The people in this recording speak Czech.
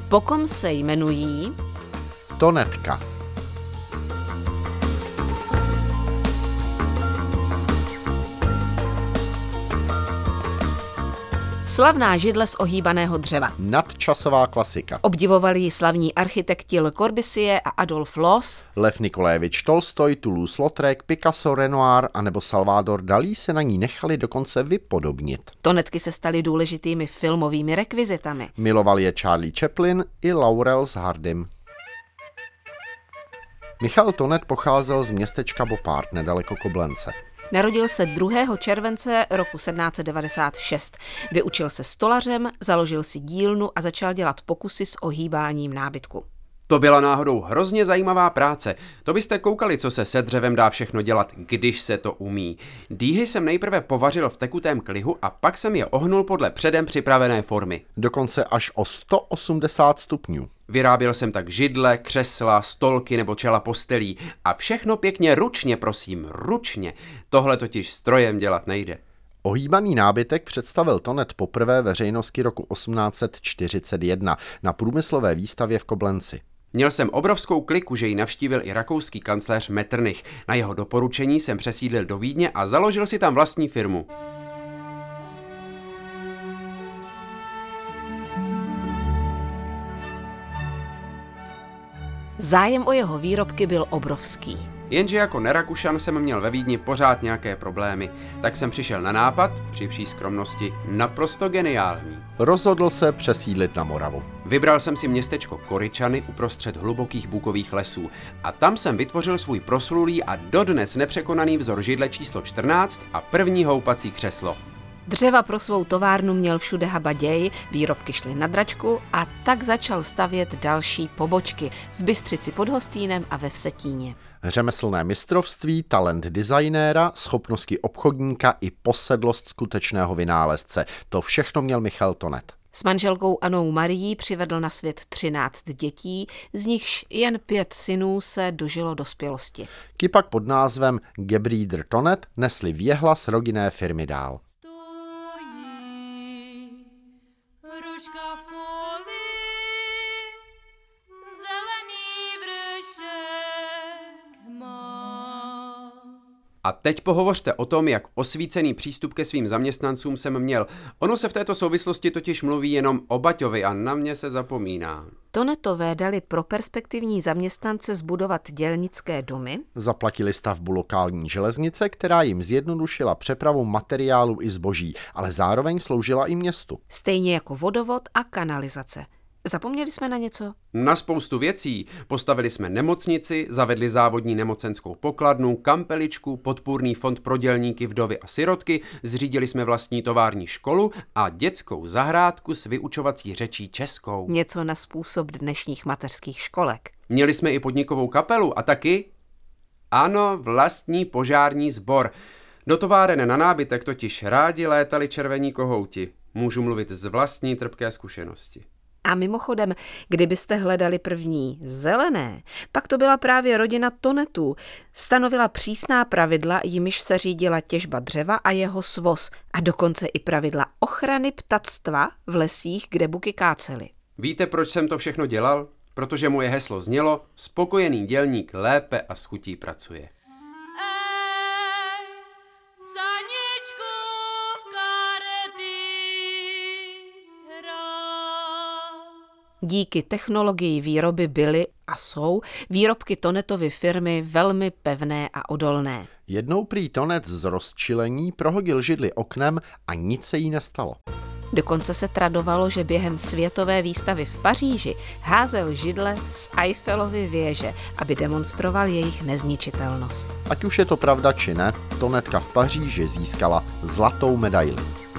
po kom se jmenují Tonetka. Slavná židle z ohýbaného dřeva. Nadčasová klasika. Obdivovali ji slavní architekti Le Corbusier a Adolf Loos. Lev Nikolajevič Tolstoj, Toulouse-Lautrec, Picasso, Renoir a nebo Salvador Dalí se na ní nechali dokonce vypodobnit. Tonetky se staly důležitými filmovými rekvizitami. Miloval je Charlie Chaplin i Laurel s Hardym. Michal Tonet pocházel z městečka Bopard nedaleko Koblence. Narodil se 2. července roku 1796. Vyučil se stolařem, založil si dílnu a začal dělat pokusy s ohýbáním nábytku. To byla náhodou hrozně zajímavá práce. To byste koukali, co se se dřevem dá všechno dělat, když se to umí. Dýhy jsem nejprve povařil v tekutém klihu a pak jsem je ohnul podle předem připravené formy. Dokonce až o 180 stupňů. Vyráběl jsem tak židle, křesla, stolky nebo čela postelí. A všechno pěkně ručně, prosím, ručně. Tohle totiž strojem dělat nejde. Ohýbaný nábytek představil Tonet poprvé veřejnosti roku 1841 na průmyslové výstavě v Koblenci. Měl jsem obrovskou kliku, že ji navštívil i rakouský kancléř Metternich. Na jeho doporučení jsem přesídlil do Vídně a založil si tam vlastní firmu. Zájem o jeho výrobky byl obrovský. Jenže jako nerakušan jsem měl ve Vídni pořád nějaké problémy. Tak jsem přišel na nápad, při vší skromnosti, naprosto geniální. Rozhodl se přesídlit na Moravu. Vybral jsem si městečko Koryčany uprostřed hlubokých bukových lesů a tam jsem vytvořil svůj proslulý a dodnes nepřekonaný vzor židle číslo 14 a první houpací křeslo. Dřeva pro svou továrnu měl všude habaděj, výrobky šly na dračku a tak začal stavět další pobočky v Bystřici pod Hostýnem a ve Vsetíně. Řemeslné mistrovství, talent designéra, schopnosti obchodníka i posedlost skutečného vynálezce. To všechno měl Michal Tonet. S manželkou Annou Marií přivedl na svět 13 dětí, z nichž jen 5 synů se dožilo dospělosti. Kypak pod názvem Gebrüder Tonet nesli věhlas rodinné firmy dál. A teď pohovořte o tom, jak osvícený přístup ke svým zaměstnancům jsem měl. Ono se v této souvislosti totiž mluví jenom o Baťovi a na mě se zapomíná. Tonetové dali pro perspektivní zaměstnance zbudovat dělnické domy. Zaplatili stavbu lokální železnice, která jim zjednodušila přepravu materiálu i zboží, ale zároveň sloužila i městu. Stejně jako vodovod a kanalizace. Zapomněli jsme na něco? Na spoustu věcí. Postavili jsme nemocnici, zavedli závodní nemocenskou pokladnu, kampeličku, podpůrný fond pro dělníky, vdovy a sirotky, zřídili jsme vlastní tovární školu a dětskou zahrádku s vyučovací řečí českou. Něco na způsob dnešních mateřských školek. Měli jsme i podnikovou kapelu a taky, ano, vlastní požární sbor. Do továren na nábytek totiž rádi létali červení kohouti. Můžu mluvit z vlastní trpké zkušenosti. A mimochodem, kdybyste hledali první zelené, pak to byla právě rodina Tonetů. Stanovila přísná pravidla, jimiž se řídila těžba dřeva a jeho svoz, a dokonce i pravidla ochrany ptactva v lesích, kde buky kácely. Víte, proč jsem to všechno dělal? Protože moje heslo znělo: spokojený dělník lépe a s chutí pracuje. Díky technologii výroby byly a jsou výrobky Tonetovy firmy velmi pevné a odolné. Jednou prý Tonet z rozčilení prohodil židli oknem a nic se jí nestalo. Dokonce se tradovalo, že během světové výstavy v Paříži házel židle z Eiffelovy věže, aby demonstroval jejich nezničitelnost. Ať už je to pravda či ne, Tonetka v Paříži získala zlatou medaili.